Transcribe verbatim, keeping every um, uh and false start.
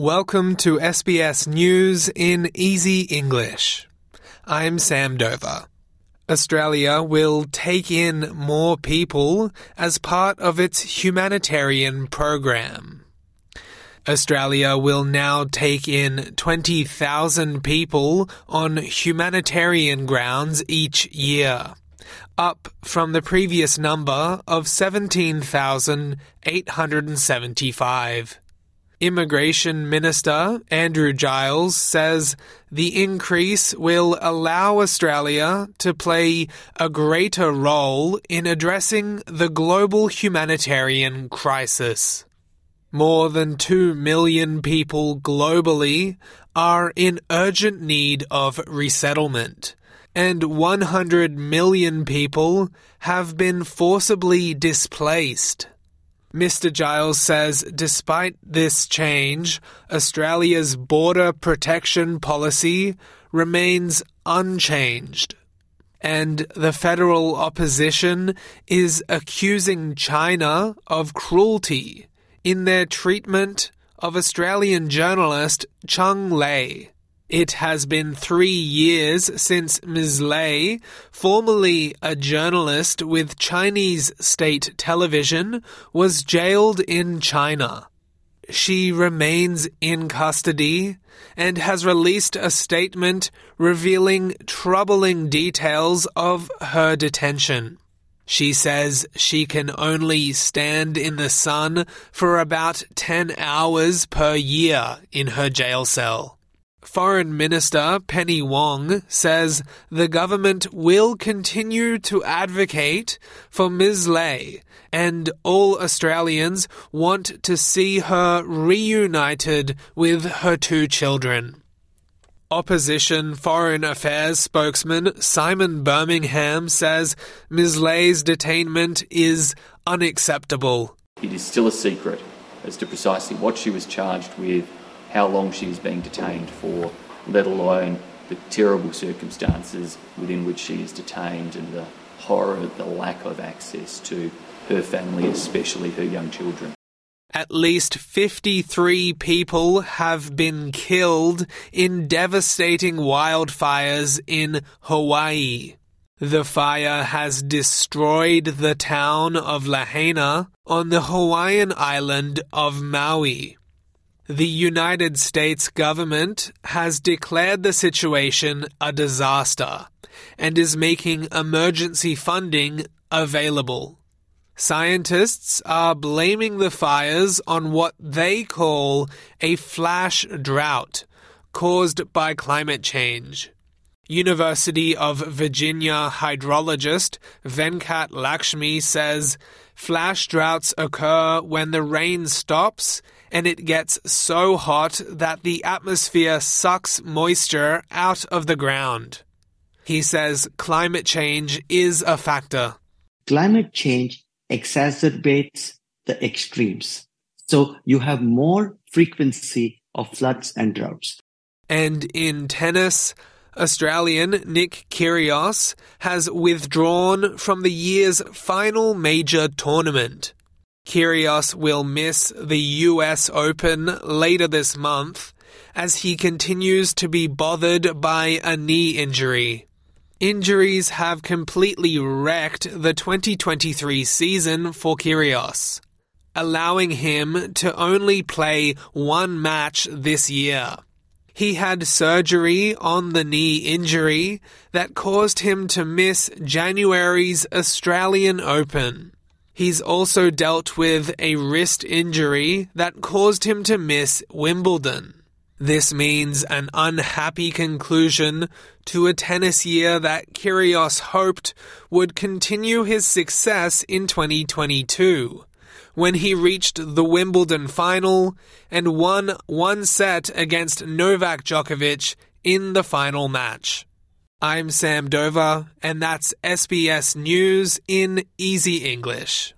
Welcome to S B S News in Easy English. I'm Sam Dover. Australia will take in more people as part of its humanitarian program. Australia will now take in twenty thousand people on humanitarian grounds each year, up from the previous number of seventeen thousand eight hundred seventy-five. Immigration Minister Andrew Giles says the increase will allow Australia to play a greater role in addressing the global humanitarian crisis. More than two million people globally are in urgent need of resettlement, and one hundred million people have been forcibly displaced. Mister Giles says despite this change, Australia's border protection policy remains unchanged. And the federal opposition is accusing China of cruelty in their treatment of Australian journalist Cheng Lei. It has been three years since Miz Lei, formerly a journalist with Chinese state television, was jailed in China. She remains in custody and has released a statement revealing troubling details of her detention. She says she can only stand in the sun for about ten hours per year in her jail cell. Foreign Minister Penny Wong says the government will continue to advocate for Miz Lei, and all Australians want to see her reunited with her two children. Opposition Foreign Affairs spokesman Simon Birmingham says Miz Lei's detainment is unacceptable. It is still a secret as to precisely what she was charged with, how long she is being detained for, let alone the terrible circumstances within which she is detained and the horror, the lack of access to her family, especially her young children. At least fifty-three people have been killed in devastating wildfires in Hawaii. The fire has destroyed the town of Lahaina on the Hawaiian island of Maui. The United States government has declared the situation a disaster and is making emergency funding available. Scientists are blaming the fires on what they call a flash drought caused by climate change. University of Virginia hydrologist Venkat Lakshmi says flash droughts occur when the rain stops and it gets so hot that the atmosphere sucks moisture out of the ground. He says climate change is a factor. Climate change exacerbates the extremes. So you have more frequency of floods and droughts. And in tennis, Australian Nick Kyrgios has withdrawn from the year's final major tournament. Kyrgios will miss the U S Open later this month as he continues to be bothered by a knee injury. Injuries have completely wrecked the twenty twenty-three season for Kyrgios, allowing him to only play one match this year. He had surgery on the knee injury that caused him to miss January's Australian Open. He's also dealt with a wrist injury that caused him to miss Wimbledon. This means an unhappy conclusion to a tennis year that Kyrgios hoped would continue his success in twenty twenty-two, when he reached the Wimbledon final and won one set against Novak Djokovic in the final match. I'm Sam Dover, and that's S B S News in Easy English.